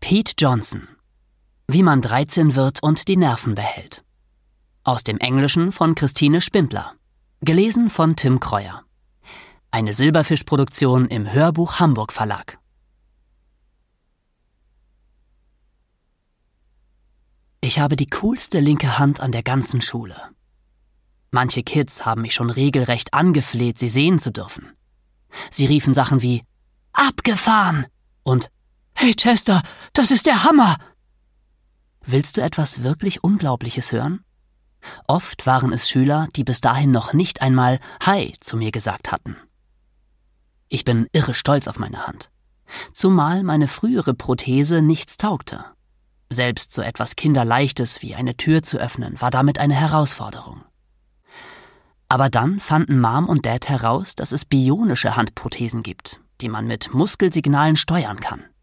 Pete Johnson. Wie man 13 wird und die Nerven behält. Aus dem Englischen von Christine Spindler. Gelesen von Tim Kreuer. Eine Silberfisch-Produktion im Hörbuch Hamburg Verlag. Ich habe die coolste linke Hand an der ganzen Schule. Manche Kids haben mich schon regelrecht angefleht, sie sehen zu dürfen. Sie riefen Sachen wie »Abgefahren« und »Hey Chester, das ist der Hammer!« Willst du etwas wirklich Unglaubliches hören? Oft waren es Schüler, die bis dahin noch nicht einmal »Hi« zu mir gesagt hatten. Ich bin irre stolz auf meine Hand. Zumal meine frühere Prothese nichts taugte. Selbst so etwas Kinderleichtes wie eine Tür zu öffnen, war damit eine Herausforderung. Aber dann fanden Mom und Dad heraus, dass es bionische Handprothesen gibt, die man mit Muskelsignalen steuern kann.